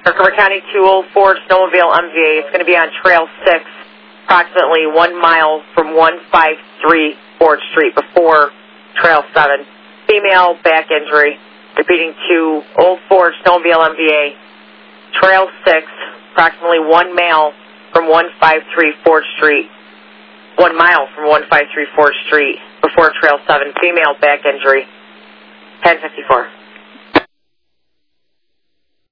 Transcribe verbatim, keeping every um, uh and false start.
Herkimer County two oh four Snowmobile M V A. It's going to be on Trail six, approximately one mile from one fifty-three Ford Street before Trail seven. Female back injury. Repeating to Old Ford Snowmobile M V A. Trail six, approximately one mile from one fifty-three Ford Street. One mile from one fifty-three Ford Street before Trail seven. Female back injury. ten fifty-four.